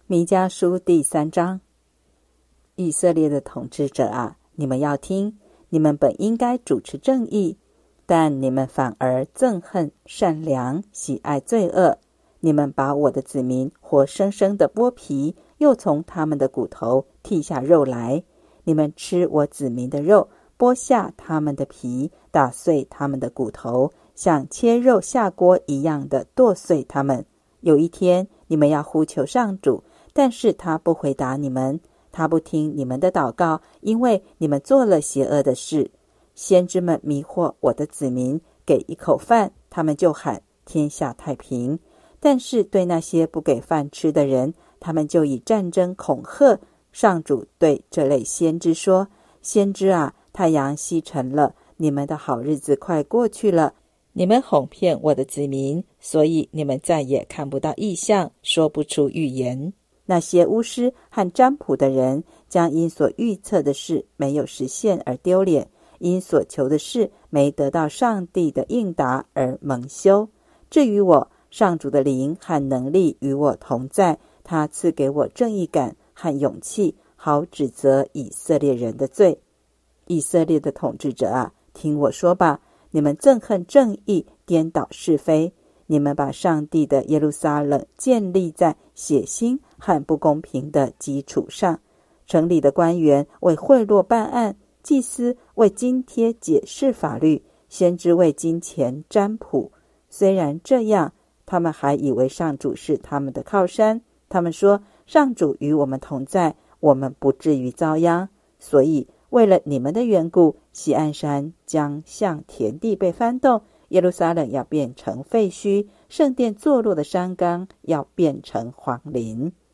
弥迦书第3章。以色列的统治者啊，你们要听，你们本应该主持正义，但你们反而憎恨善良，喜爱罪恶。你们把我的子民活生生的剥皮，又从他们的骨头剔下肉来。你们吃我子民的肉，剥下他们的皮，打碎他们的骨头，像切肉下锅一样的剁碎他们。有一天，你们要呼求上主，但是他不回答你们，他不听你们的祷告，因为你们做了邪恶的事。先知们迷惑我的子民，给一口饭，他们就喊天下太平。但是对那些不给饭吃的人，他们就以战争恐吓。上主对这类先知说：先知啊，太阳西沉了，你们的好日子快过去了。你们哄骗我的子民，所以你们再也看不到异象，说不出预言。那些巫师和占卜的人，将因所预测的事没有实现而丢脸，因所求的事没得到上帝的应答而蒙羞。至于我，上主的灵和能力与我同在，他赐给我正义感和勇气，好指责以色列人的罪。以色列的统治者啊，听我说吧，你们憎恨正义，颠倒是非。你们把上帝的耶路撒冷建立在血腥和不公平的基础上。城里的官员为贿赂办案，祭司为津贴解释法律，先知为金钱占卜。虽然这样，他们还以为上主是他们的靠山。他们说，上主与我们同在，我们不至于遭殃。所以为了你们的缘故，锡安山将像田地被翻动，耶路撒冷要变成废墟，圣殿坐落的山冈要变成荒林。